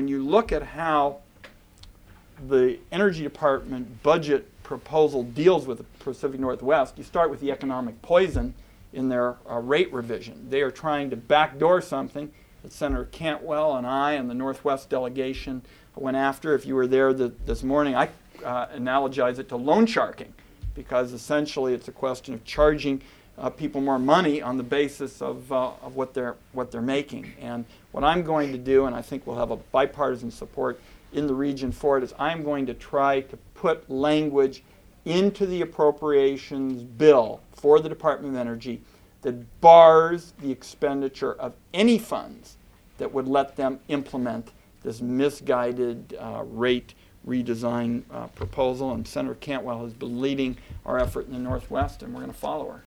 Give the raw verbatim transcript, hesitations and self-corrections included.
you look at how the Energy Department budget proposal deals with the Pacific Northwest, you start with the economic poison in their uh, rate revision. They are trying to backdoor something that Senator Cantwell and I and the Northwest delegation went after. If you were there the, this morning, I uh, analogize it to loan sharking, because essentially it's a question of charging uh, people more money on the basis of, uh, of what they're, what they're making. And what I'm going to do, and I think we'll have a bipartisan support in the region for it, is I'm going to try to put language into the appropriations bill for the Department of Energy that bars the expenditure of any funds that would let them implement this misguided uh, rate redesign uh, proposal. And Senator Cantwell has been leading our effort in the Northwest, and we're going to follow her.